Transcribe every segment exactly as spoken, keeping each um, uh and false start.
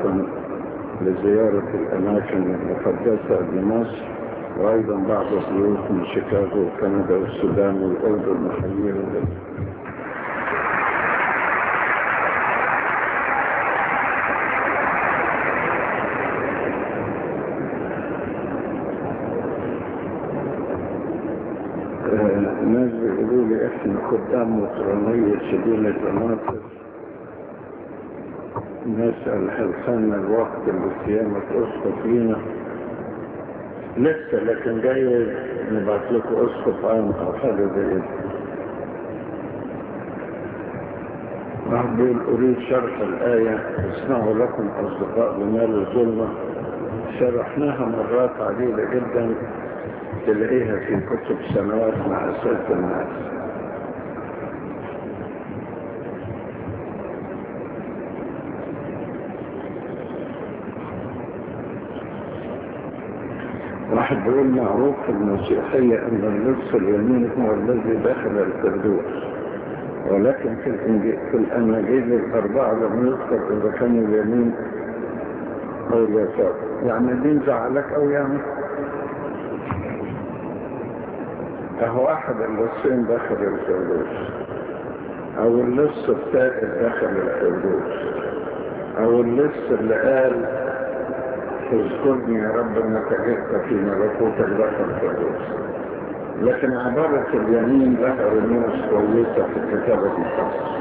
أيضا لزيارة الأماكن المقدسة لمصر، وأيضا بعض الضيوف من شيكاغو وكندا والسودان والأردن وحيير. الناس بيقولوا لي احنا خدام مطرانية سبيل المناطق، نسأل هل كان الوقت لصيانة أسقف لينا؟ لسه، لكن جاي نبعت لكم أسقف عام أو حاجة زي كده. واحد بيقول أريد شرح الآية اسمعوا لكم أصدقاء بمال الظلمة، شرحناها مرات عديدة جدا، تلاقيها في كتب سنوات مع أساس الناس. واحد بيقول معروف في المسيحية أن النصف اليمين هو الذي دخل الفردوس، ولكن في الإنجيل في الأناجيل الأربعة لم يذكر إذا كان اليمين أو اليسار. يعني دين زعلك أو يعني أهو أحد اللصين دخل الفردوس، أو اللص الثالث دخل الفردوس، أو اللص اللي قال اذكرني يا رب انك جئت في ملكوتك دخل الفردوس. لكن عبارة اليمين لها رموز كويسة في الكتاب المقدس.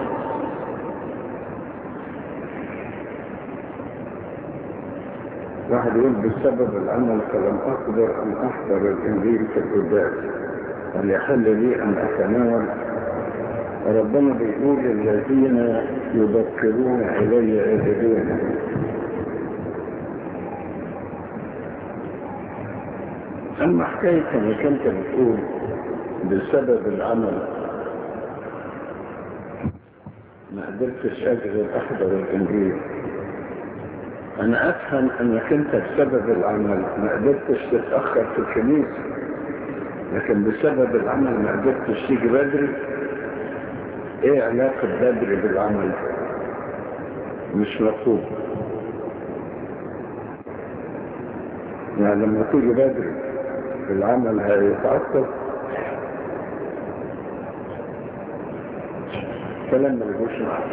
واحد يقول بسبب العمل فلم أقدر أن أحضر الإنجيل في القداس، هل يحل لي أن أتناول؟ ربنا بيقول الذين يبكرون إلي يجدون. أما حكاية أنك أنت بتقول بسبب العمل ما قدرتش أجل أحضر الإنجيل، أنا أفهم أنك أنت بسبب العمل ما قدرتش تتأخر في الكنيسة، لكن بسبب العمل ما قدرتش تيجي بدري. إيه علاقة بدري بالعمل؟ مش مفهوم. يعني لما تيجي بدري العمل هيتعطل، كلام ما يجوش معه.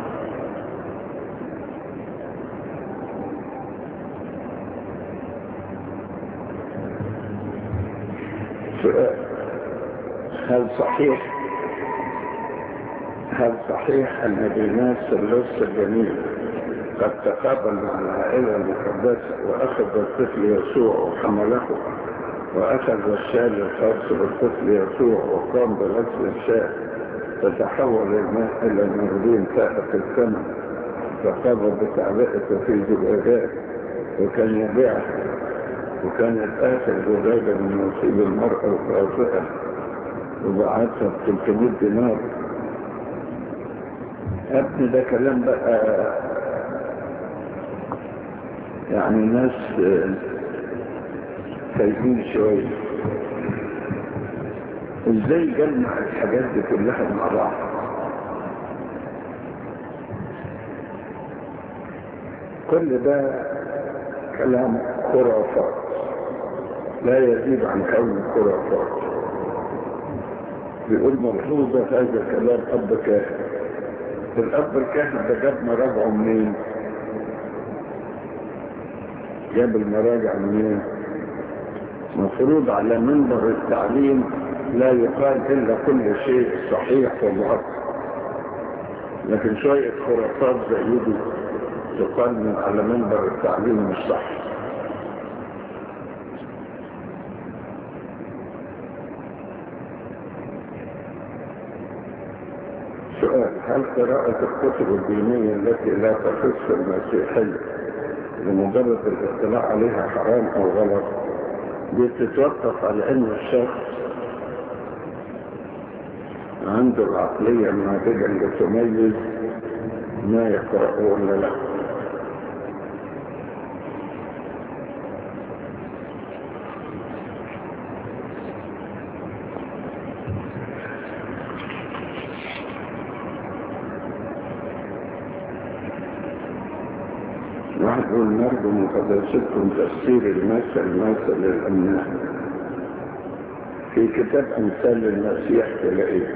سؤال: هل صحيح هل صحيح ان بناس اللص الجميل قد تقابل مع العائلة المقدسة وأخذ الطفل يسوع وحمله، وأخذ الشال الخاص بالطفل يسوع وقام بغسل الشال، فتحول الماء إلى نردين فائق الثمن، فقام بتعبئته في زجاجات وكان يبيعها، وكانت آخر زجاجة من نصيب المرأة الخاطئة وبعتها ب ثلاثمائة دينار. ابني ده كلام بقى يعني ناس خايفين شوية. ازاي جمع الحاجات دي كلها مع بعض؟ كل ده كلام خرافات، لا يزيد عن كون خرافات. بيقول ملحوظة هذا كلام أب كاهن. الأب الكاهن ده جاب مراجعه منين؟ جاب المراجع منين؟ مفروض على منبر التعليم لا يقال إلا كل شيء صحيح ومؤكد، لكن شوية خرافات زي دي تقال من على منبر التعليم مش صح. سؤال: هل قراءة الكتب الدينية التي لا تخص المسيحية لمجرد الاطلاع عليها حرام أو غلط؟ دي تتوقف على أن الشخص عنده العقلية الناضجة اللي تميز ما يقرأه ولا لا. واحد يقول نرجو من قداستكم تفسير المثل مثل الأمناء في كتاب أمثال المسيح تلاقيه.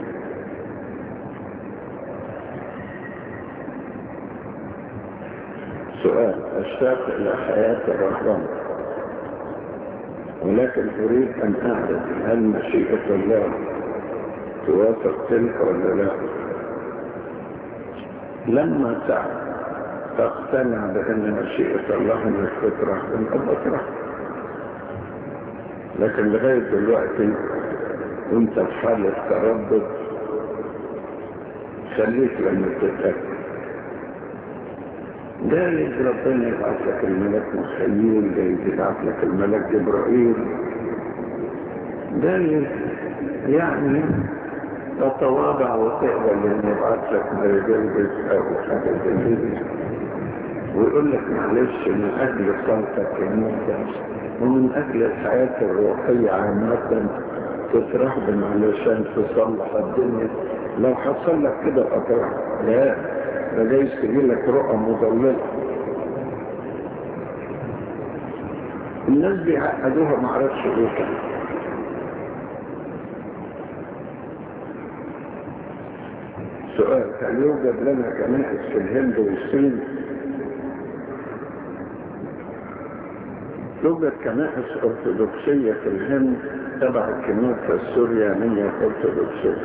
سؤال: أشتاق إلى حياة الرهبنة، ولكن أريد أن أعرف هل مشيئة الله توافق تلك ولا لا؟ لما تعرف تقتنع بأن مشيئة الله انك تكره انت تكره، لكن لغاية دلوقتي وانت في حالة تردد خليك لما تتأكد. جايز ربنا يبعث لك الملك مخيل، جايز يبعث لك الملك جبرائيل، جايز يعني تتواضع وتقبل ان يبعث لك مريض او حاجة زي كده ويقول لك معلش من اجل صلتك الموتى ومن اجل الحياة الروحية عامة تترهبن علشان تصلح الدنيا. لو حصل لك كده اطرح لا، ده جايز تجيلك رؤى مضللة. الناس بيعقدوها معرفش ايه كده. سؤال: هل يوجد لنا كنائس في الهند والصين؟ توجد كنائس أرثوذكسية في الهند تبع الكنيسة السوريانية الأرثوذكسية.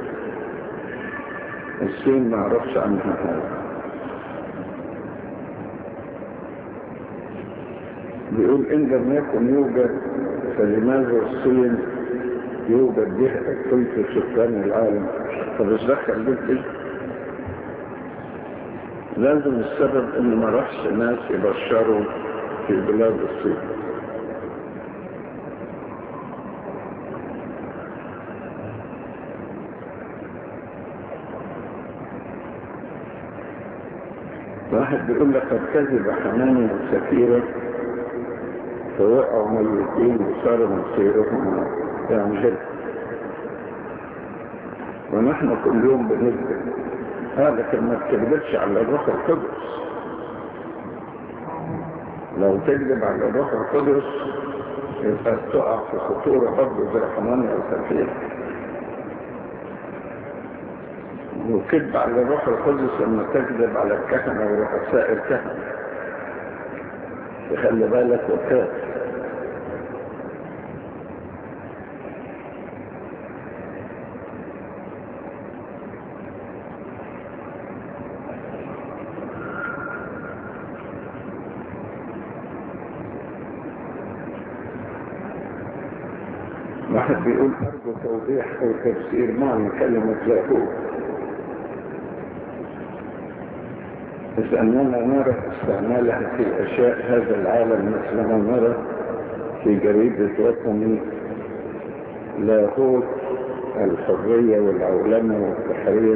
الصين ما عرفش عنها هذا. بيقول إن لم يكن يوجد فلماذا الصين يوجد بها ثلث سكان العالم؟ فبس دخل بيت لازم السبب ان ما راحش ناس يبشروا في بلاد الصين. واحد بيقول لك قد كذب حنان وسفيرة فوقعوا ميتين وصار مصيرهم ينجل، ونحن كل يوم بنكذب. هذا كان ما تكذبش على الروح القدس. لو تكذب على الروح القدس يبقى تقع في خطورة برضه زي حنان وسفيرة. وكذب على الروح القدس لما تكذب على الكهنة ورؤساء الكهنة، تخلي بالك وكاف. واحد بيقول أرجو توضيح أو تفسير معنى كلمة لاهوت، إذ أننا نرى استعمالها في أشياء هذا العالم مثل ما نرى في جريدة وطني لاهوت الحرية والعولمة والتحرير.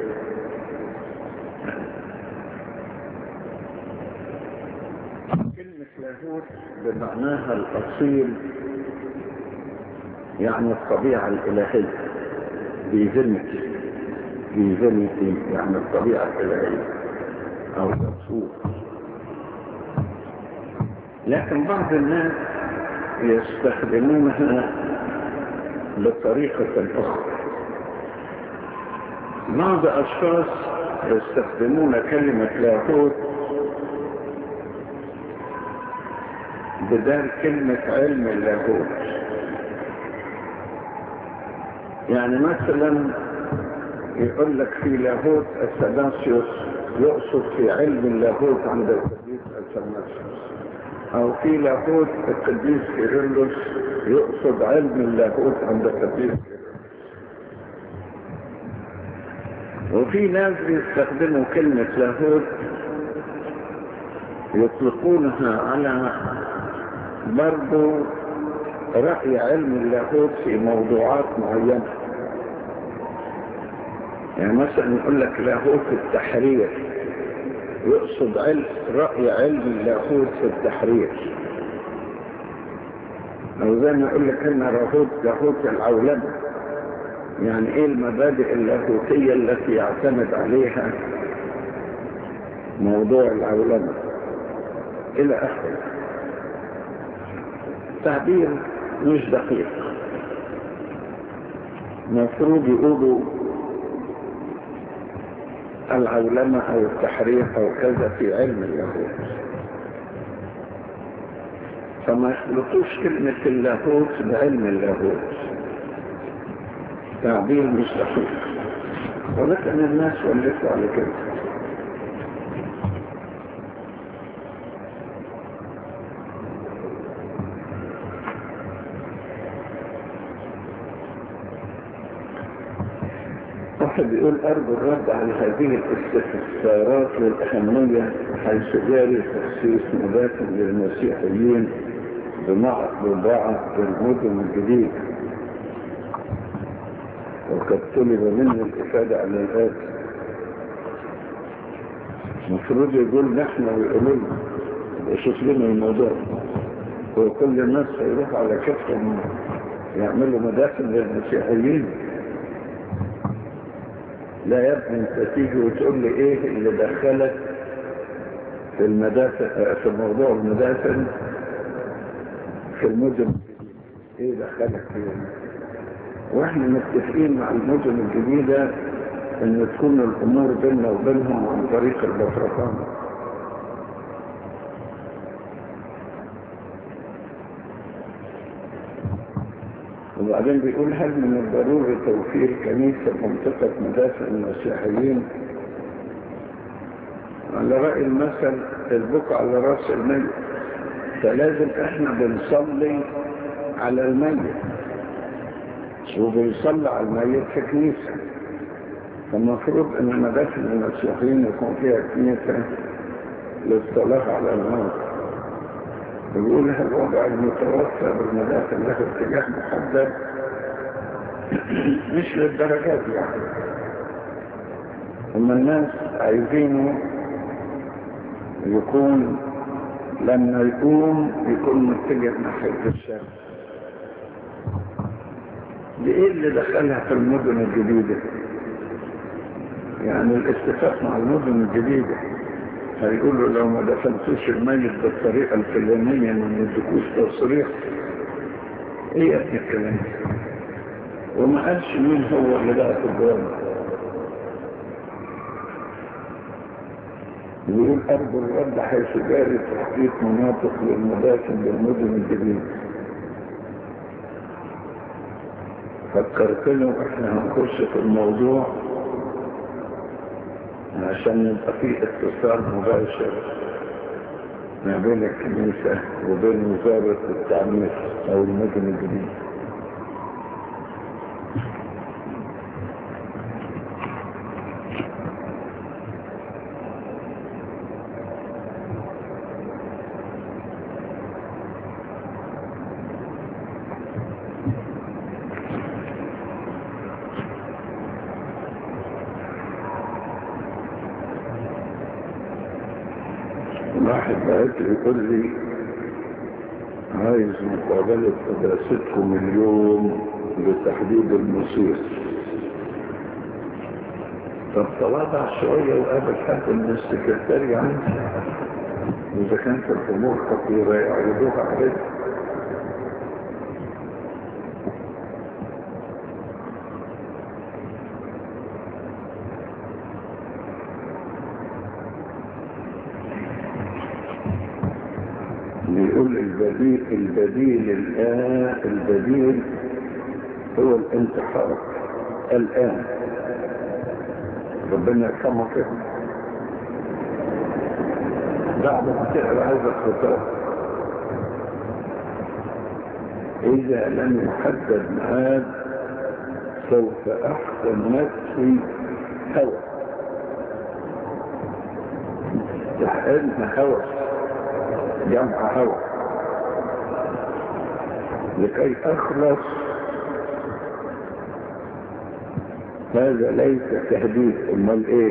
كلمة لاهوت بمعناها الأصيل يعني الطبيعة الإلهية، ديفينيتي ديفينيتي يعني الطبيعة الإلهية أو الرسول. لكن بعض الناس يستخدمونها بطريقة أخرى. بعض أشخاص يستخدمون كلمة لاهوت بدال كلمة علم اللاهوت. يعني مثلا يقول لك في لاهوت الثناسيوس يقصد في علم اللاهوت عند القديس الثناسيوس، او في لاهوت القديس كيرلس يقصد علم اللاهوت عند القديس كيرلس. وفي ناس يستخدموا كلمة لاهوت يطلقونها على برضو رأي علم اللاهوت في موضوعات معينة. يعني مثلا يقول لك لاهوت التحرير يقصد علم رأي علم اللاهوت في التحرير، أو زي ما يقول لك هنا لاهوت لاهوت العولمة، يعني ايه المبادئ اللاهوتية التي يعتمد عليها موضوع العولمة. إلى آخره. تعبير مش دقيق. المفروض يقولوا العولمة أو التحريف أو كذا في علم اللاهوت، فما يخلطوش كلمة اللاهوت بعلم اللاهوت. تعبير مش دقيق، ولكن الناس ولفوا على كده. واحد بيقول أرجو الرد على هذه الاستفسارات للأهمية، حيث جاري تخصيص مدافع للمسيحيين بمعطبعة المدن الجديدة، وقد طلب منه الإفادة على الآتي. المفروض يقول نحن ويقولوا لنا يشوف لنا الموضوع، وكل الناس هيروح على كفهم يعملوا مدافع للمسيحيين. لا يا ابني انت تيجي وتقول لي ايه اللي دخلك في المدافع، في موضوع المدافع في المدن، ايه دخلك فيه؟ واحنا متفقين مع المدن الجديدة ان تكون الامور بيننا وبينهم عن طريق البطرخانة. وبعدين بيقول هل من الضروري توفير كنيسة منطقة مدافع المسيحيين؟ على رأي المثل البكاء على رأس الميت، فلازم احنا بنصلي على الميت وبنصلي على الميت في كنيسة، فالمفروض ان مدافع المسيحيين يكون فيها كنيسة للصلاة على الموت. يقول هل الوضع المتوفى بالمدافع له اتجاه محدد؟ مش للدرجات يعني، هم الناس عايزينه يكون لما يقوم يكون متجه ناحية الشرق. دي ايه اللي دخلها في المدن الجديدة؟ يعني الاتفاق مع المدن الجديدة هيقولوا لو ما دفنتوش الميت بالطريقة الفلانية ما ندكوش تصريح. ايه يا ابن الكلام؟ وما قالش مين هو اللي لقى في الجواب. يقول أرض الرد حيث جاري تحقيق مناطق للمدافن بالمدن الجديدة. فكرت له احنا هنخش في الموضوع عشان يبقى فيه اتصال مباشر ما بين الكنيسة وبين وزارة التعمير او المدن الجديدة. واحد بعت يقول لي عايز مقابلة قداستكم اليوم لتحديد المصير. طب تواضع شوية وقابل حد من السكرتاري عندي، إذا كانت الأمور خطيرة يعرضوها عليك. يقول البديل البديل الآن البديل هو الانتحار الآن. ربنا يرحمه كده بعد ما تقرأ هذا الخطاب. إذا لم يحدد ميعاد سوف أحسن نفسي هوى تحققنا هوى جمع هوى لكي أخلص. هذا ليس تهديد، امال ايه؟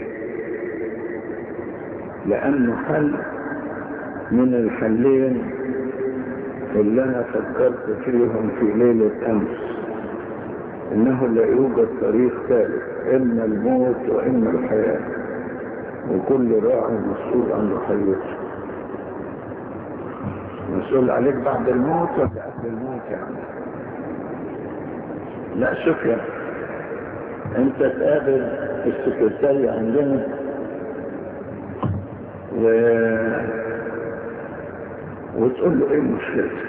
لانه حل من الحلين اللي انا فكرت فيهم في ليلة امس، انه لا يوجد طريق ثالث، اما الموت واما الحياة، وكل راعي مسؤول عن رعيته. مسؤول عليك بعد الموت ولا قبل الموت يعني؟ لا شوف يا انت تقابل السكرتارية عندنا و... وتقول له ايه مشكلتك؟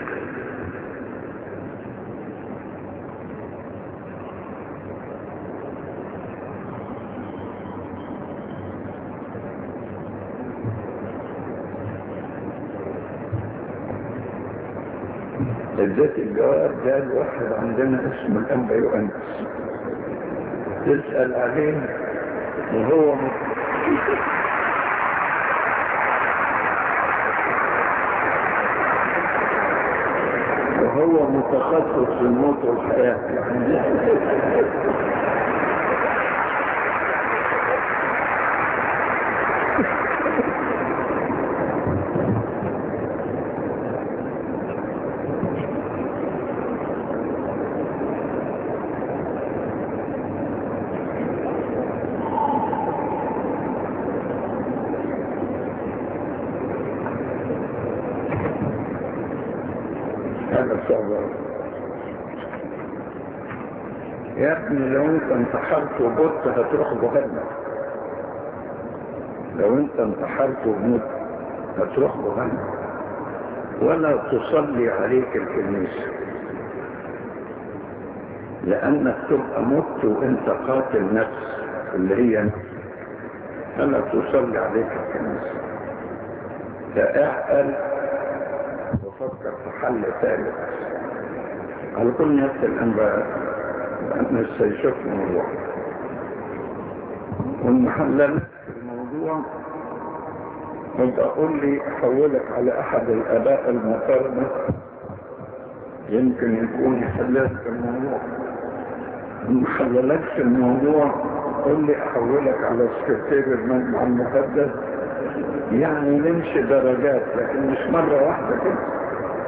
اديت الجواب ده الواحد عندنا اسمه الانبا يؤنس، تسأل عليه وهو مت... وهو متخصص في الموت والحياة. يا ابني لو انت انتحرت ومت هتروح جهنم، لو انت انتحرت ومت هتروح جهنم، ولا تصلي عليك الكنيسة، لانك تبقى مت وانت قاتل نفس اللي هي نفس، فلا تصلي عليك الكنيسة. فاعقل وفكر في حل ثالث. على كل نفس الانباء لأن السيشوف الموضوع والمحلل في الموضوع، وانت اقول لي احولك على احد الاباء المقارنة يمكن يكون يحللك في الموضوع. المحللك في الموضوع قول لي احولك على سكرتير المجمع المقدس، يعني نمشي درجات لكن مش مرة واحدة كده.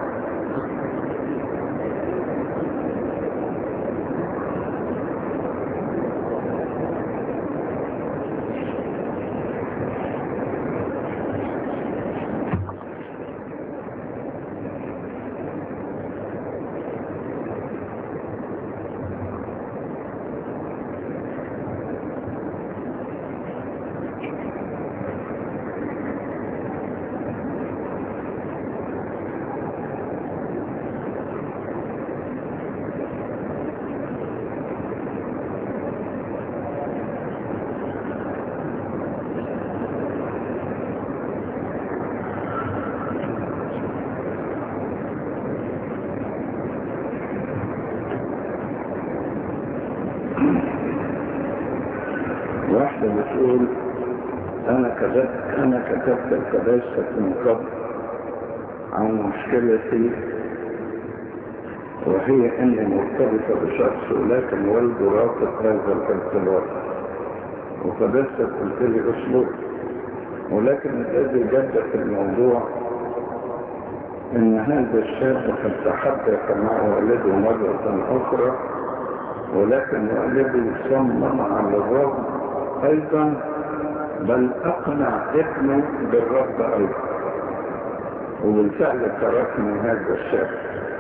واحدة بتقول أنا كتبت أنا كتبت القداسة من قبل عن مشكلتي، وهي أني مرتبطة بشخص ولكن والده رافض هذا الارتباط، وقداسة قلت لي أسلوب، ولكن الذي جد في الموضوع أن هذا الشاب قد تحدث مع والده مرة أخرى، ولكن والده صمم على الرفض أيضا، بل أقنع ابنه بالرفض أيضا، وبالفعل تركني هذا الشاب.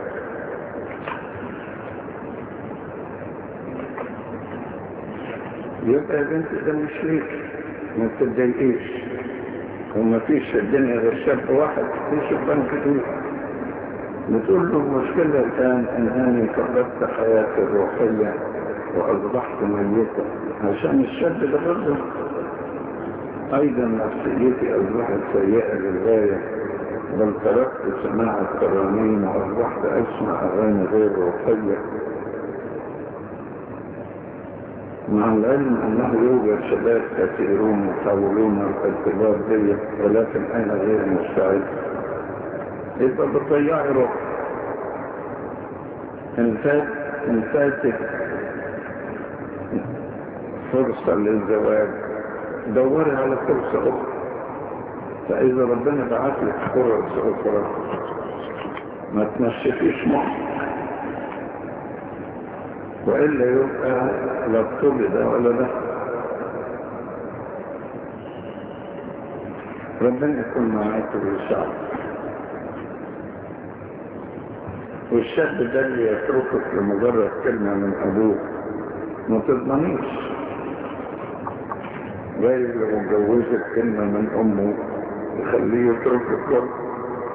يبقى يا بنت ده مش ليك، ما تتضايقيش، وما فيش في الدنيا غير شاب واحد في شبان كتير. بتقول له المشكلة الآن أنني فقدت حياتي الروحية وأصبحت ميتا، عشان الشاب ده برضه أيضا نفسيتي أصبحت سيئة للغاية، بل تركت سماع الترانيم وأصبحت أسمع أغاني غير روحية، مع العلم أنه يوجد شباب كثيرون يحاولون الارتباط بي، ولكن أنا غير مستعد. يبقى بتضيعي روح. إن فات إن فاتت فرصة للزواج دوري على فرصة أخرى، فإذا ربنا بعت لك فرص أخرى ما تنشفيش مخك، وإلا يبقى لا الطب ده ولا ده. ربنا يكون معاك ويساعدك. والشاب ده اللي يتركك لمجرد كلمة من أبوه ما تضمنيش، غير لو مجوزك كلمة من أمه يخليه يتركك برضه.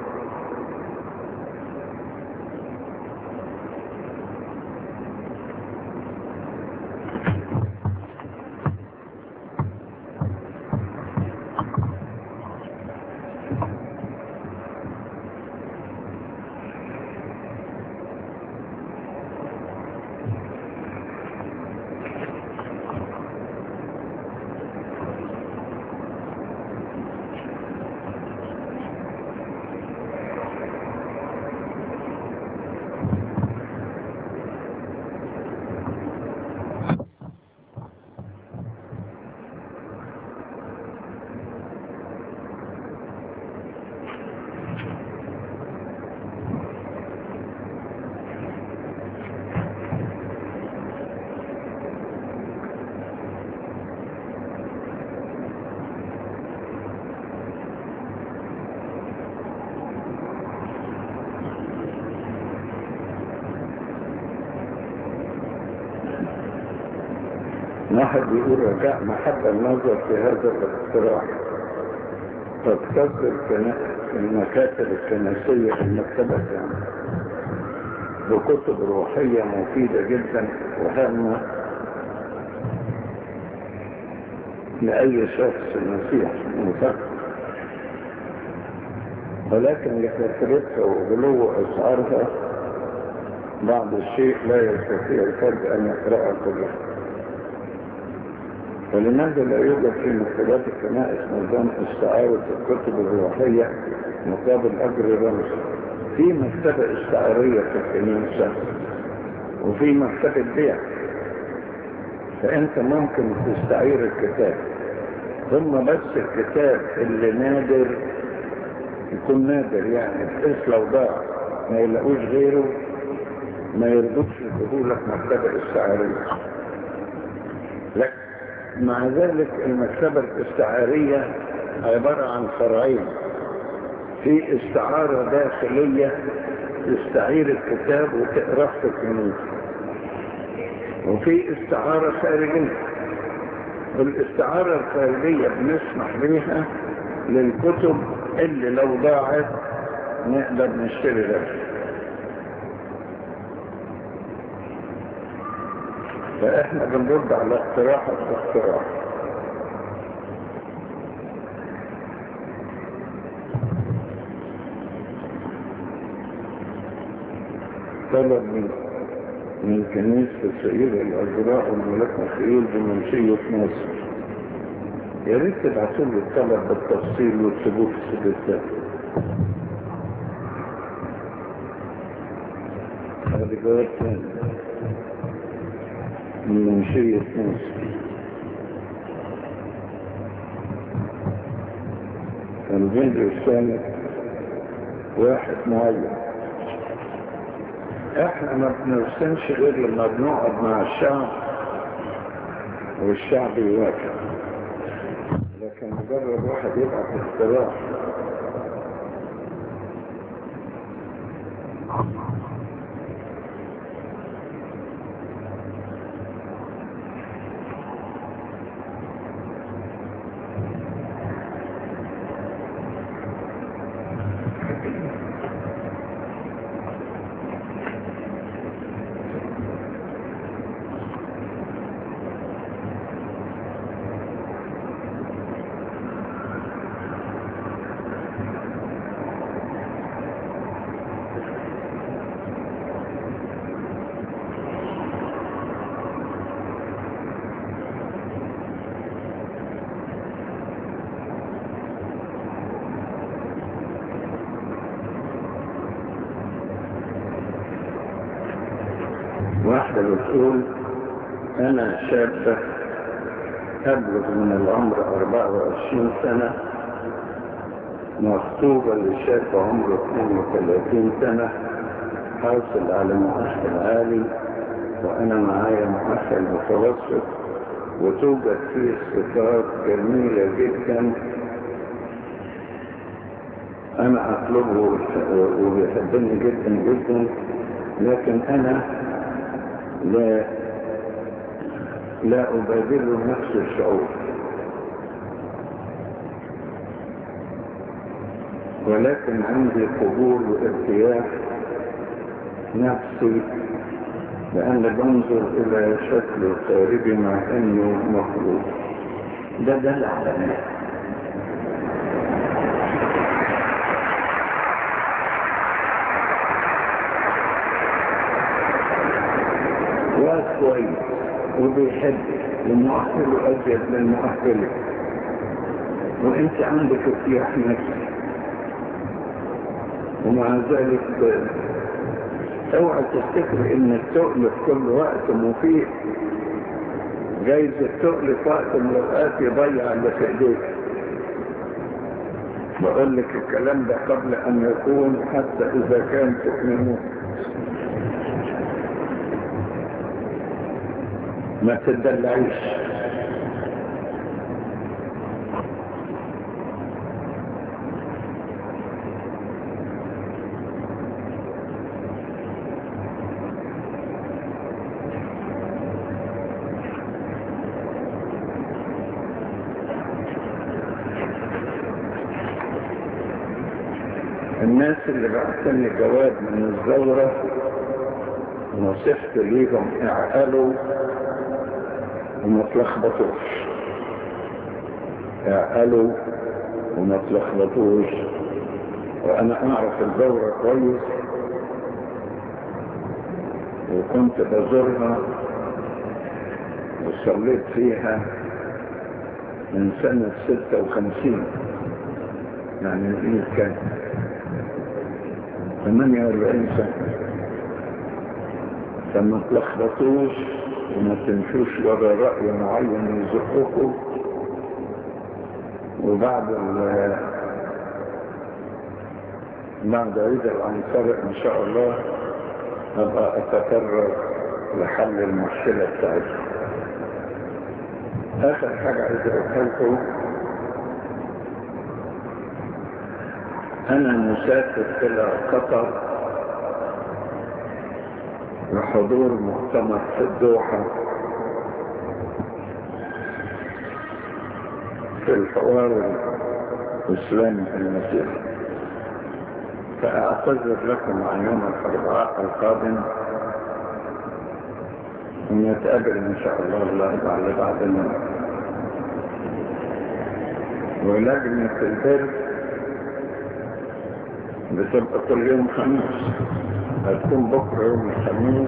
واحد بيقول رجاء محب النظر في هذا الاقتراح، تتصل المكاتب الكنسية المكتبة يعني بكتب روحية مفيدة جدا وهامة لأي شخص مسيح مفكر، ولكن لكثرتها وغلو أسعارها بعض الشيء لا يستطيع الفرد أن يقرأها كلها. ولماذا لا يوجد في مكتبات الكنائس نظام استعارة الكتب الروحية مقابل أجر رمزي؟ في مكتبة استعارية في الكنيسة وفي مكتبة بيع، فأنت ممكن تستعير الكتاب، ثم بس الكتاب اللي نادر يكون نادر، يعني بحيث لو ضاع ما يلاقوش غيره ما يرضوش يدخلوا لك مكتبة استعارية. لكن مع ذلك المكتبة الاستعارية عبارة عن فرعين، في استعارة داخلية تستعير الكتاب وتقرأه في الكنيسة، وفي استعارة خارجية. والاستعارة الخارجية بنسمح بيها للكتب اللي لو ضاعت نقدر نشتري غيرها. فاحنا بنرد على اقتراح الاقتراح. طلب من من كنيسة سيد الأزراء والملاك مخيول بمنشية مصر، يا ريت تبعتوا لي الطلب بالتفصيل وتسيبوه في السجلات. هذا جواب ثاني من منشية مصر. الفيديو الثاني واحد معين. احنا ما بنرسمش غير لما بنقعد مع الشعب والشعب يوافق، لكن مجرد واحد يبقى في اقتراح واحدة بتقول أنا شابة أبلغ من العمر أربعة وعشرين سنة، مخطوبة لشاب عمره اثنين وثلاثين سنة، حاصل على مؤهل عالي وأنا معايا مؤهل متوسط، وتوجد فيه صفات جميلة جدا أنا أطلبه ويحبني جدا جدا، لكن أنا لا لا أبادله نفس الشعور، ولكن عندي قبول وارتياح نفسي، لأن بنظر إلى شكله الخارجي مع أنه مخلوق. ده دلع على الناس. واد كويس وبيحب ومؤهله أزيد من مؤهله، وأنت عندك ارتياح نفسي، ومع ذلك اوعى تفتكر ان التقل في كل وقت مفيد. جايز التقل في وقت من الاوقات يضيع اللي في ايديك. بقول لك الكلام ده قبل ان يكون، حتى اذا كان تؤمنون. ما تدلعيش. الناس اللي بعتني جواب من الزورة نصيحت ليهم اعقلوا وما تلخبطوش، اعقلوا وما تلخبطوش. وانا اعرف الزورة كويس وكنت بزورها وصليت فيها من سنة ستة وخمسين، يعني من كان ثمانية وأربعين سنة. فما تلخبطوش وما تمشوش ورا رأي معين يزقكم. وبعد ال بعد عيد العنصر ان شاء الله ابقى اتكرر لحل المشكلة بتاعتي. اخر حاجة عايز اقولها لكم، انا مسافر الى قطر لحضور مؤتمر في الدوحة في الحوار الاسلامي المسيحي، فاعتذر لكم عن يوم الاربعاء القادم ونتقابل ان شاء الله الاربعاء اللي بعد المغرب. ولجنة البر بتبقى كل يوم خميس، هتكون بكرة يوم الخميس،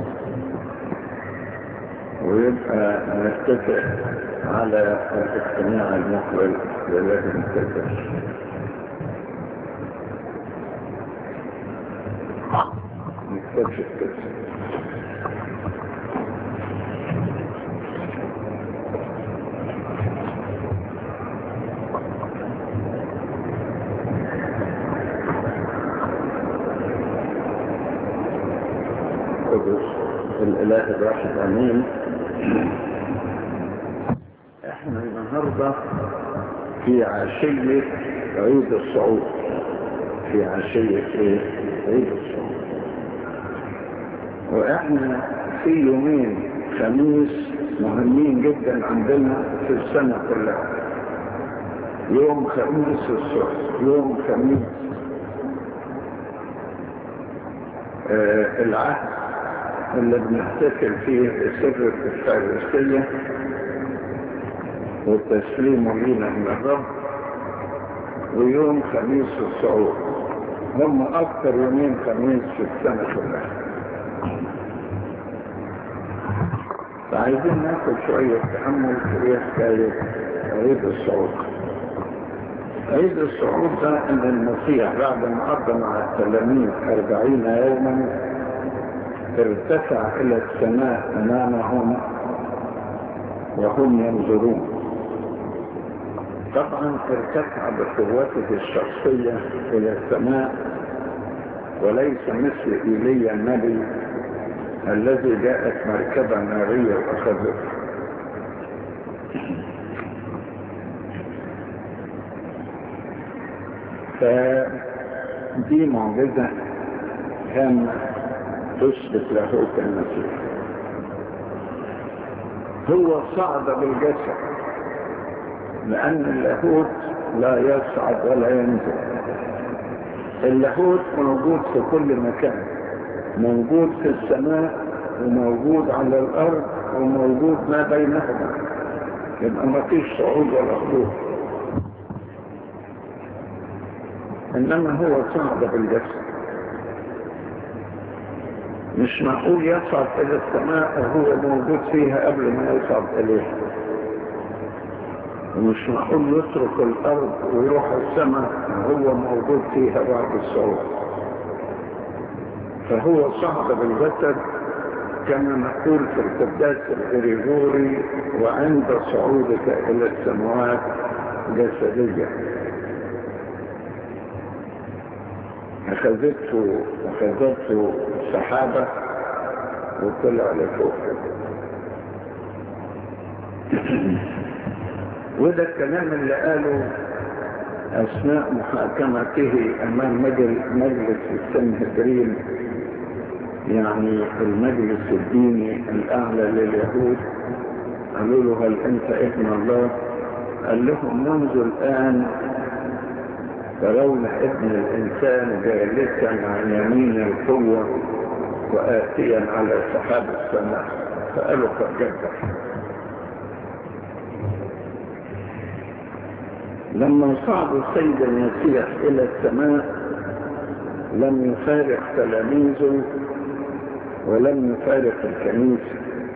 ويبقى نتفق على الاجتماع المقبل للجنة البر. نتفق كده. الإله الواحد أمين. احنا النهاردة في عشية عيد الصعود، في عشية ايه؟ عيد الصعود. واحنا في يومين خميس مهمين جدا عندنا في السنة كلها. يوم خميس الصبح، يوم خميس آه العهد اللي بنحتفل فيه بسر الفارسية والتسليم لينا من الرب، ويوم خميس الصعود. هم أكثر يومين خميس في السنة كلها. فعايزين ناخد شوية تأمل في حكاية عيد الصعود. عيد الصعود ده أن المسيح بعد ما قضى مع التلاميذ أربعين يوما ارتفع إلى السماء أمامهم وهم ينظرون. طبعا ارتفع بقوته الشخصية إلى السماء، وليس مثل إيليا النبي الذي جاءت مركبة نارية وأخذته. فدي معجزة هامة تثبت لاهوت المسيح. هو صعد بالجسد لأن اللاهوت لا يصعد ولا ينزل. اللاهوت موجود في كل مكان، موجود في السماء وموجود على الأرض وموجود ما بينهما، يبقى ما فيش صعود ولا هبوط. إنما هو صعد بالجسد. مش معقول يصعد إلى السماء وهو موجود فيها قبل ما يصعد إليها، ومش معقول يترك الأرض ويروح السماء وهو موجود فيها بعد الصعود. فهو صعد بالجسد كما نقول في القداس الغريغوري: وعند صعودك إلى السماوات جسديا. أخذته أخذته سحابة وطلع لفوق. وده الكلام اللي قاله أثناء محاكمته أمام مجلس السنهدرين، يعني المجلس الديني الأعلى لليهود. قالوا له: هل أنت ابن الله؟ قال لهم: منذ الآن ترون ابن الإنسان جالسا عن يمين القوة وآتيا على سحاب السماء. فقالوا: قد جدر. لما صعد السيد المسيح إلى السماء لم يفارق تلاميذه ولم يفارق الكنيسة،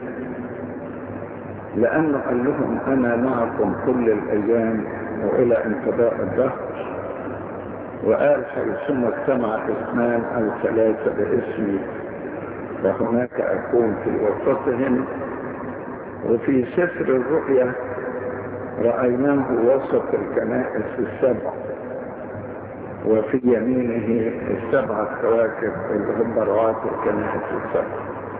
لأنه قال لهم: أنا معكم كل الأيام وإلى انقضاء الدهر. وقال: حيثما اجتمع اثنان أو ثلاثة باسمي فهناك أكون في وسطهم. وفي سفر الرؤيا رأيناه وسط الكنائس السبع، وفي يمينه السبعة كواكب اللي هم رعاة الكنائس السبع.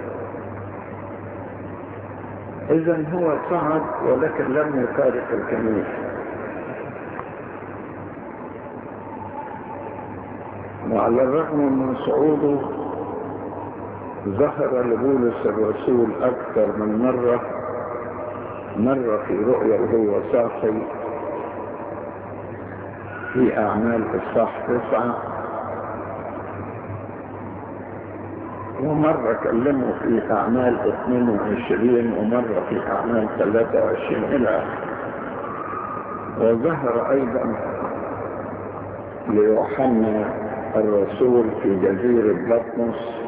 إذن هو صعد ولكن لم يفارق الكنيسة. وعلى الرغم من صعوده ظهر لبولس الرسول أكثر من مرة، مرة في رؤيا وهو صاحي في أعمال إصحاح تسعة، ومرة كلمه في أعمال اثنين وعشرين، ومرة في أعمال ثلاثة وعشرين إلى آخره. وظهر أيضا ليوحنا الرسول في جزيرة بطمس،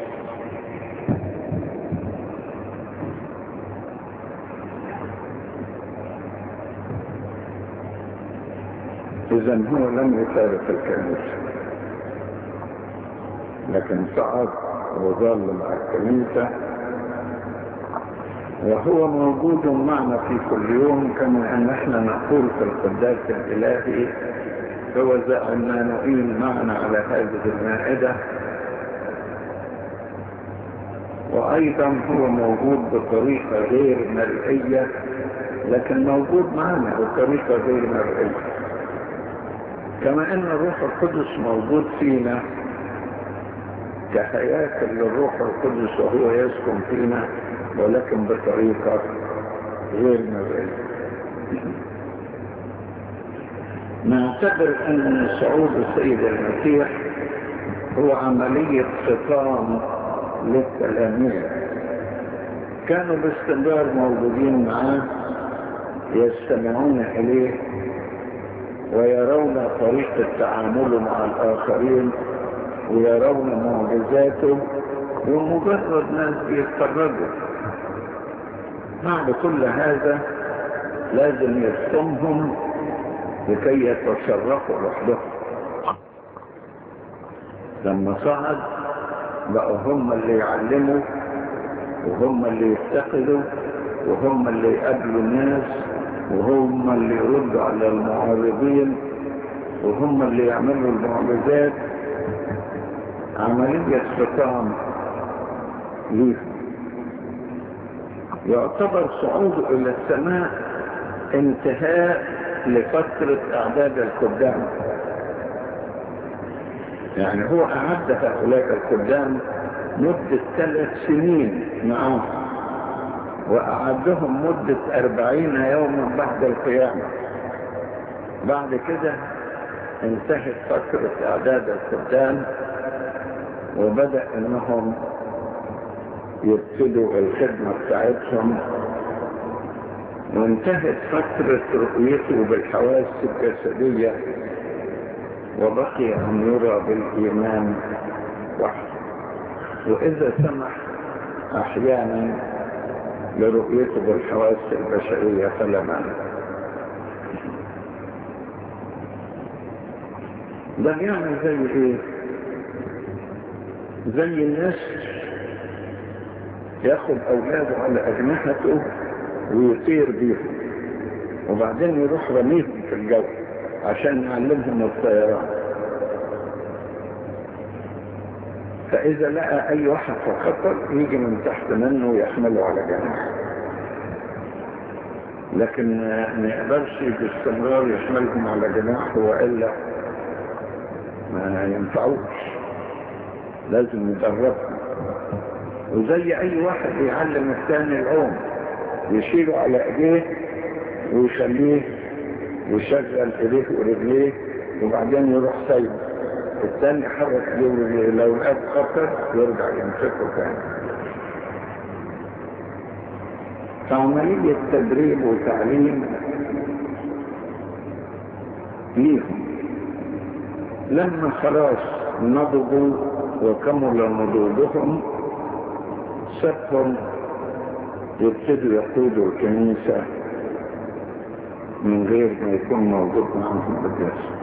إذن هو لم يفارق الكنيسة، لكن صعد وظل مع الكنيسة، وهو موجود معنا في كل يوم، كما أن احنا نقول في القداس الإلهي: هو ذا عمانوئيل معنا على هذه المائدة. وأيضا هو موجود بطريقة غير مرئية، لكن موجود معنا بطريقة غير مرئية، كما أن الروح القدس موجود فينا كحياة للروح القدس وهو يسكن فينا، ولكن بطريقة غير مرئية. نعتبر أن صعود السيد المسيح هو عملية خطام للتلاميذ، كانوا باستمرار موجودين معاه، يستمعون إليه ويرون طريقة تعامله مع الآخرين ويرون معجزاته، ومجرد ناس بيتفرجوا. بعد كل هذا لازم يفهمهم لكي يتصرفوا لوحدهم. لما صعد بقوا هم اللي يعلموا، وهم اللي يفتقدوا، وهم اللي يقابلوا الناس، وهم اللي يردوا على المعارضين، وهم اللي يعملوا المعجزات. عملية ختام ليهم. يعتبر صعوده إلى السماء انتهاء لفترة إعداد الخدام، يعني هو أعد هؤلاء الخدام مدة ثلاث سنين معه، وأعدهم مدة أربعين يوما بعد القيامة. بعد كده انتهت فترة إعداد الخدام وبدأ أنهم يبتدوا الخدمة بتاعتهم، وانتهت فترة رؤيته بالحواس الجسدية وبقي أن يرى بالإيمان وحده. وإذا سمح أحيانا لرؤيته بالحواس البشرية فلا مانع. ده يعني زي ايه؟ زي الناس ياخد اولاده على اجنحته ويطير بيهم وبعدين يروح رميهم في الجو عشان يعلمهم الطيران. فاذا لقى اي واحد في خطر يجي من تحت منه ويحمله على جناحه، لكن ما يقدرش باستمرار يحملهم على جناحه والا ما ينفعوش، لازم يدربهم. وزي اي واحد يعلم الثاني العوم يشيله على ايديه ويخليه يشغل ايديه ورجليه وبعدين يروح سايبه، الثاني يحرك ايديه ورجليه، لو لقى خطر يرجع يمسكه ثاني. فعملية تدريب وتعليم ليهم. لما خلاص نضجوا وكمل نضوجهم سبهم يبتدوا يقودوا الكنيسة من غير ما يكون موجود معهم بالجسد.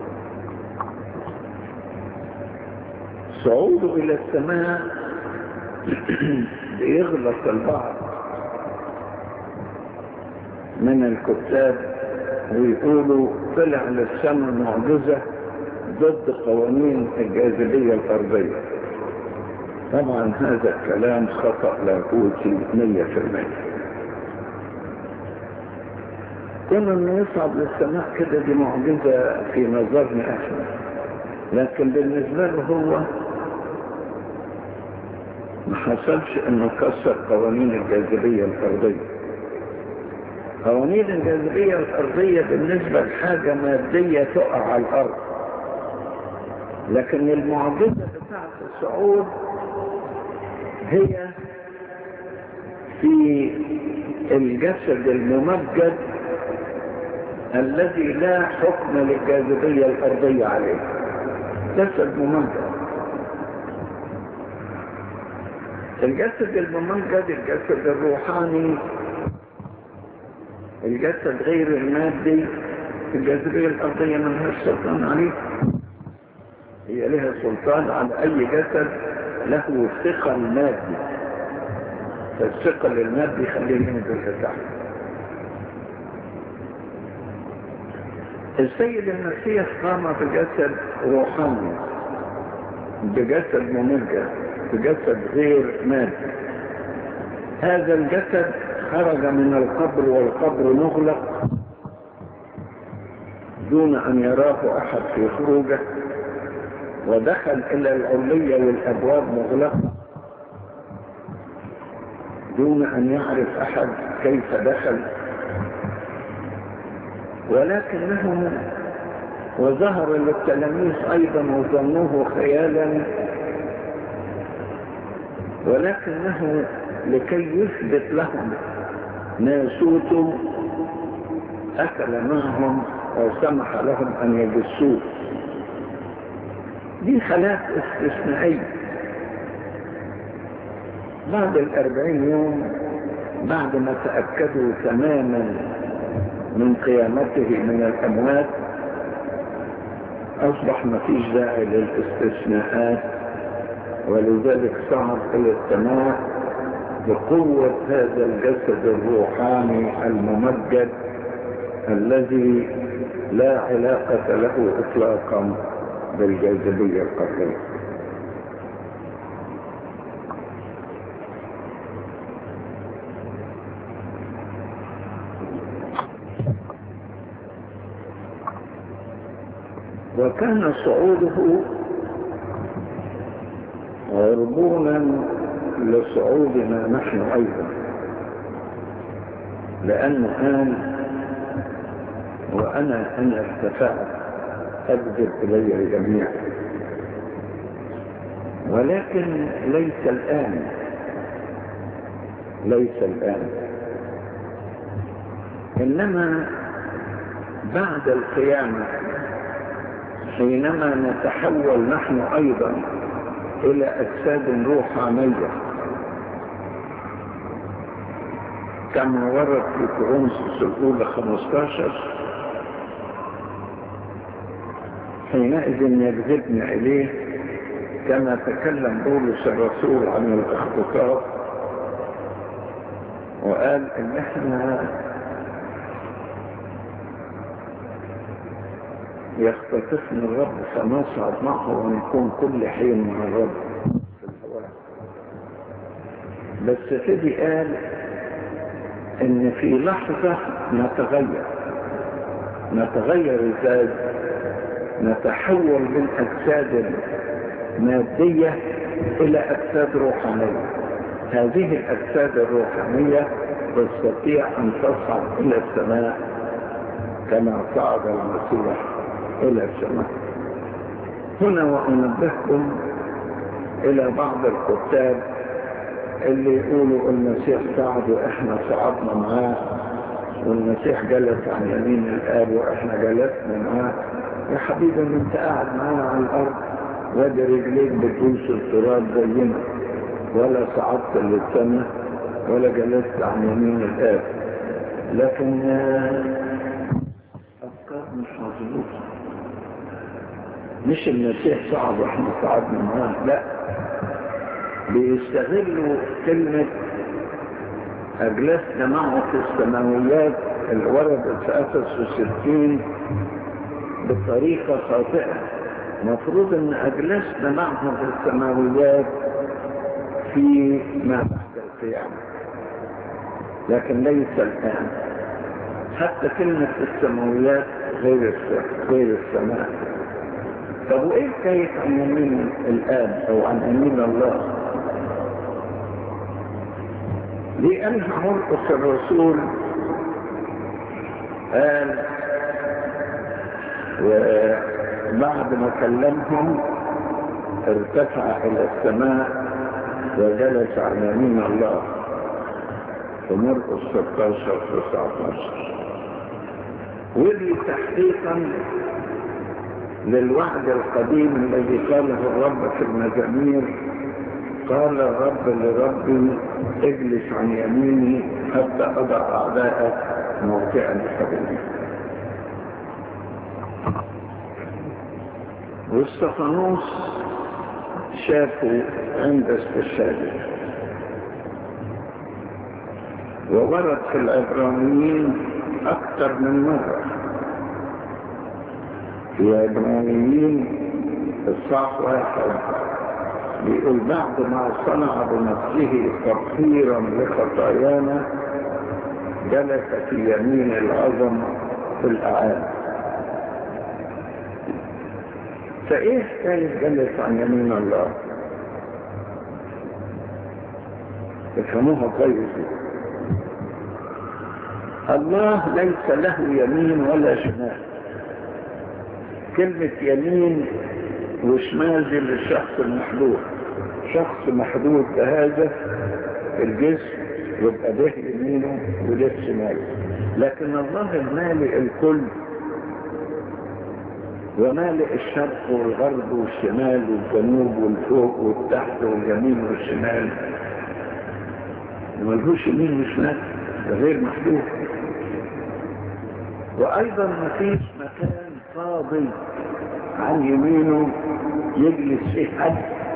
صعوده إلى السماء بيغلط البعض من الكتاب ويقولوا طلع للسماء معجزة ضد قوانين الجاذبية الأرضية. طبعا هذا الكلام خطأ لاهوتي مية في المية. كنا انه يصعد للسماء كده دي معجزة في نظرنا احنا، لكن بالنسبة له هو ما حصلش انه كسر قوانين الجاذبية الأرضية. قوانين الجاذبية الأرضية بالنسبة لحاجة مادية تقع على الأرض، لكن المعجزة بتاعت الصعود هي في الجسد الممجد الذي لا حكم للجاذبية الأرضية عليه. جسد ممجد، الجسد الممجد الجسد الروحاني، الجسد غير المادي، الجاذبية الأرضية ملهاش سلطان عليه. هي لها سلطان على أي جسد له ثقل مادي، فالثقل المادي خليه ينزل لتحت. السيد المسيح قام بجسد روحاني، بجسد ممجد، بجسد غير مادي. هذا الجسد خرج من القبر والقبر مغلق دون أن يراه أحد في خروجه، ودخل إلى العلية والأبواب مغلقة دون أن يعرف أحد كيف دخل، ولكنه وظهر للتلاميذ أيضا وظنوه خيالا، ولكنه لكي يثبت لهم ناسوته أكل معهم وسمح لهم أن يجسوه. دي حالات استثنائية. بعد الأربعين يوم بعد ما تأكدوا تماما من قيامته من الأموات أصبح ما فيش داعي للاستثناءات، ولذلك صعد إلى السماء بقوة هذا الجسد الروحاني الممجد الذي لا علاقة له إطلاقا بالجاذبية الأرضية. وكان صعوده عربونا لصعودنا نحن أيضا، لأنه قال وأنا أن ارتفعت أجذب إلي الجميع، ولكن ليس الآن، ليس الآن، إنما بعد القيامة حينما نتحول نحن أيضا إلى أجساد روحانية كما ورد في كورنثوس الأولى خمسة عشر. حينئذ يجذبنا إليه كما تكلم بولس الرسول عن الاختطاف وقال إن احنا يختطفنا الرب فنصعد معه ونكون كل حين مع الرب في الهواء. بس فدي قال ان في لحظة نتغير. نتغير ازاي؟ نتحول من اجساد مادية الى اجساد روحانية. هذه الاجساد الروحانية تستطيع ان تصعد الى السماء كما صعد المسيح الى السماء. هنا وانبهكم الى بعض الكتاب اللي يقولوا المسيح صعد واحنا صعدنا معاه، والمسيح جلس عن يمين الاب واحنا جلسنا معاه. يا حبيبي انت قاعد معانا على الارض وادي رجليك بتدوس التراب زينا، ولا صعدت للسماء ولا جلست عن يمين الاب. لكن افكار مش مظبوطه. مش المسيح صعد واحنا صعدنا معاه، لا، بيستغلوا كلمة أجلسنا معه في السماويات اللي وردت في أفسس ستين بطريقة خاطئة. مفروض أن أجلسنا معه في السماويات في ما بعد القيامة، لكن ليس الآن. حتى كلمة السماويات غير غير السماء. طب وإيه كيف عن يمين الآب أو عن يمين الله؟ لأن مرقس الرسول قال وبعد ما كلمهم ارتفع إلى السماء وجلس عن يمين الله في مرقس ستة عشر تسعة عشر. ودي تحقيقا للوعد القديم الذي قاله الرب في المزامير. قال الرب لربي اجلس عن يميني حتى أضع أعداءك موطئا لقدمي. واستفانوس شافوا عند استشهاده، وورد في العبرانيين أكثر من مرة. في عبرانيين الصح واحد بيقول بعد ما صنع بنفسه تطهيرا لخطايانا جلس في يمين العظم في الأعالي. فإيه كان جلس عن يمين الله؟ افهموها كويس. الله ليس له يمين ولا شمال. كلمة يمين وشمال دي للشخص المحدود. شخص محدود بهذا الجسم يبقى ده يمينه وده شماله. لكن الله المالئ الكل ومالئ الشرق والغرب والشمال والجنوب والفوق والتحت واليمين والشمال ملهوش يمين وشمال، ده غير محدود. وايضا ما فيش مكان فاضي عن يمينه يجلس فيه حد،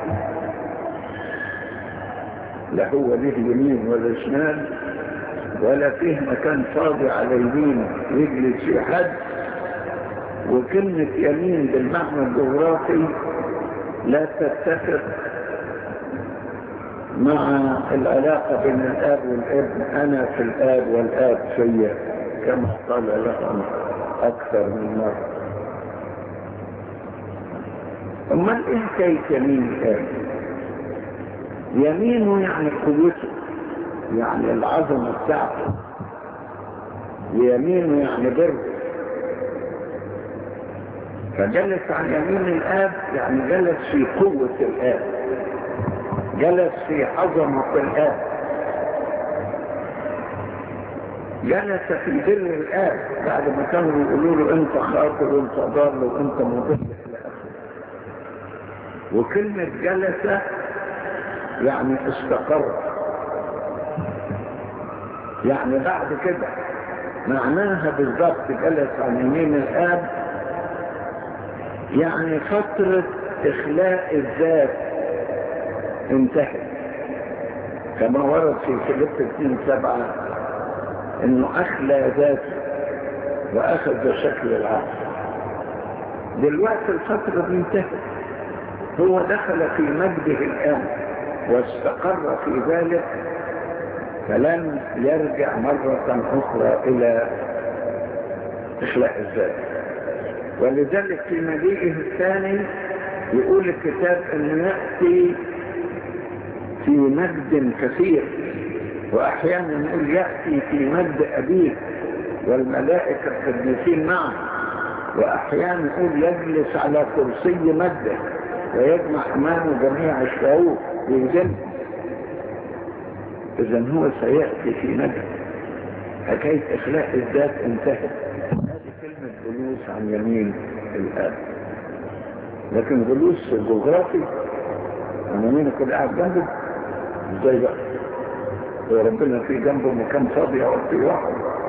لا هو له يمين ولا شمال، ولا فيه مكان فاضي على يمينه يجلس فيه حد. وكلمة يمين بالمعنى الجغرافي لا تتفق مع العلاقة بين الآب والابن. أنا في الآب والآب فيا كما قال لهم أكثر من مرة. أمال إيه كيف يمين الآب؟ يمينه يعني قوته، يعني العظمة بتاعته. يمينه يعني بره. فجلس عن يمين الآب يعني جلس في قوة الآب، جلس في عظمة الآب، جلس في بر الآب بعد ما كانوا يقولوا له انت خاطر وانت ضال وانت مضل الى اخره. وكلمة جلس يعني استقر، يعني بعد كده معناها بالضبط جلس عن يمين الآب يعني فترة إخلاء الذات انتهت، كما ورد في فيليب اثنين سبعة انه اخلى ذاته واخذ شكل العبد. دلوقتي الفترة دي انتهت، هو دخل في مجده الآن واستقر في ذلك، فلن يرجع مرة أخرى إلى إخلاء الذات. ولذلك في مجيئه الثاني يقول الكتاب أنه يأتي في مجد كثير، وأحيانا يقول يأتي في مجد أبيه والملائكة القديسين معه، وأحيانا يقول يجلس على كرسي مجده ويجمع أمامه جميع الشعوب ويذلهم. إذن هو سيأتي في مجد. حكاية إخلاء الذات انتهت. هذه كلمة جلوس عن يمين الآب. لكن جلوس جغرافي عن يمين كل قاعد جنبه ازاي بقى؟ هو ربنا في جنبه مكان فاضي او في واحد.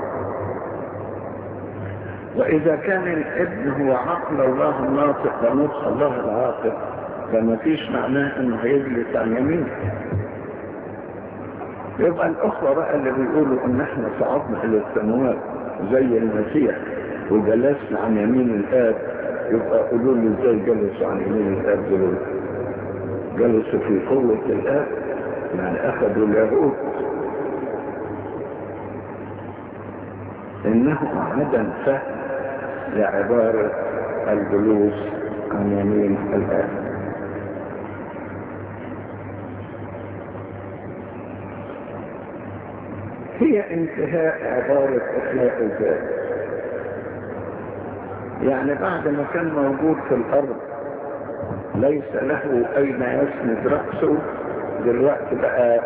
واذا كان الابن هو عقل الله الناطق ونطق الله العاقل، فما فيش معناه انه هيجلس عن يمينه. يبقى الاخوه بقى اللي بيقولوا ان احنا صعدنا الى السماوات زي المسيح وجلسنا عن يمين الاب، يبقى قولوا لي ازاي جلسوا عن يمين الاب دول؟ جلسوا في قوه الاب، يعني اخذوا اليهود. انه عدم فهم لعباره الجلوس عن يمين الاب. هي انتهاء عبارة إخلاء الذات. يعني بعد ما كان موجود في الأرض ليس له أين يسند رأسه، دلوقتي بقى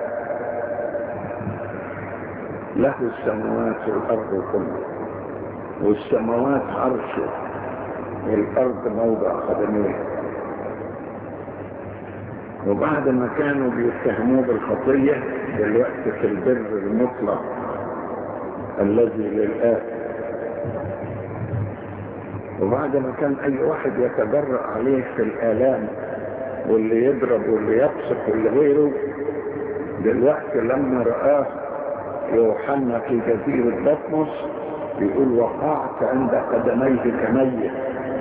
له السماوات والأرض كله، والسماوات عرشه والأرض موضع قدميه. وبعد ما كانوا بيتهموه بالخطية دلوقتي في البر المطلق الذي للآب. وبعد ما كان أي واحد يتجرأ عليه في الآلام واللي يضرب واللي يبصق واللي غيره، دلوقتي لما رآه يوحنا في جزيرة بطمس يقول وقعت عند قدميه كميت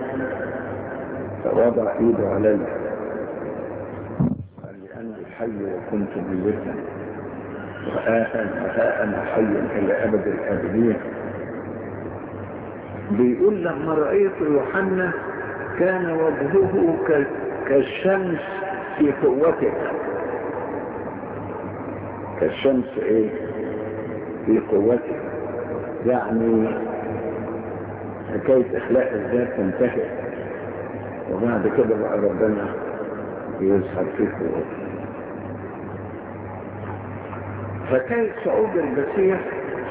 فوضع ايده علي قال لي أنا الحي وكنت ميتا وها أنا حي إلى أبد الآبدين. بيقول لما رأيت يوحنا كان وجهه كالشمس في قوته. كالشمس ايه؟ في قوته. يعني حكاية إخلاء الذات انتهت، وبعد كده بقى ربنا يظهر في قوته. حكاية صعود المسيح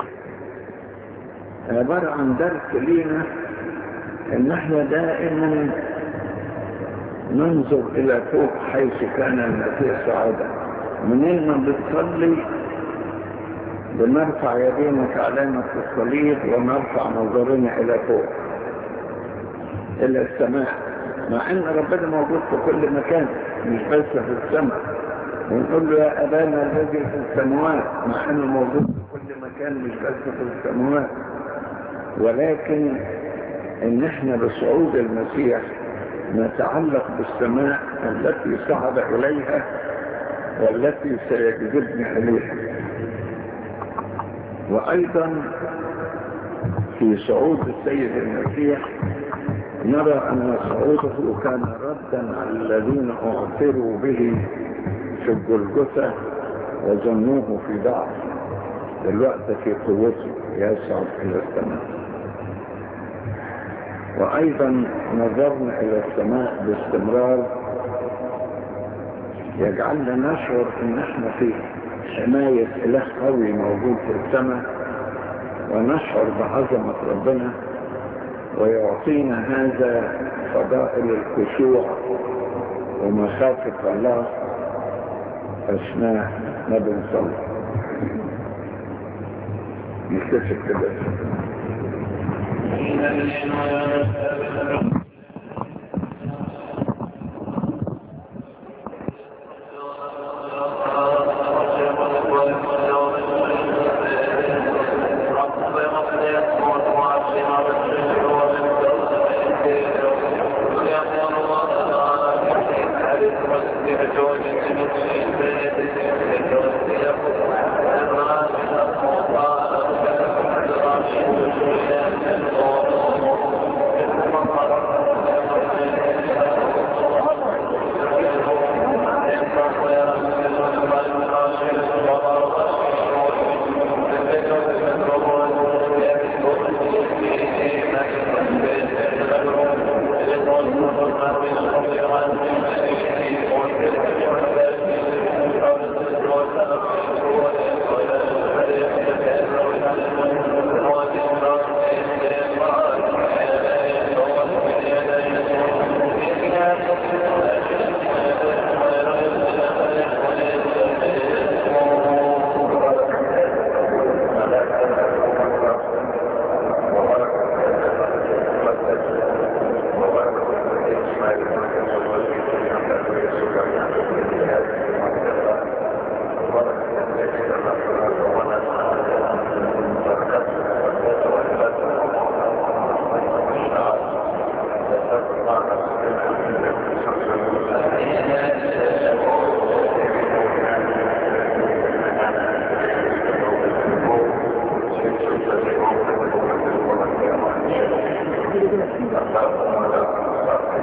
عبارة عن درس لينا ان احنا دائما ننظر الى فوق حيث كان المسيح صعودا. منين ما بتصلي بنرفع يدينا كعلامة الصليب ونرفع نظرنا الى فوق الى السماء، مع ان ربنا موجود في كل مكان مش بس في السماء. ونقول له يا أبانا الذي في السماوات، مع انه موجود في كل مكان مش بس في السماوات. ولكن ان احنا بصعود المسيح نتعلق بالسماء التي صعد اليها والتي سيجذبنا اليها. وايضا في صعود السيد المسيح نرى ان صعوده كان ردا على الذين اعثروا به في الجلجثة وظنوه في ضعف، دلوقتي في قوته يصعد إلى السماء. وأيضا نظرنا إلى السماء باستمرار يجعلنا نشعر إن احنا في حماية إله قوي موجود في السماء، ونشعر بعظمة ربنا، ويعطينا هذا فضائل الخشوع ومخافة الله أثناء ما بنصلي. نكتشف كده. Gracias.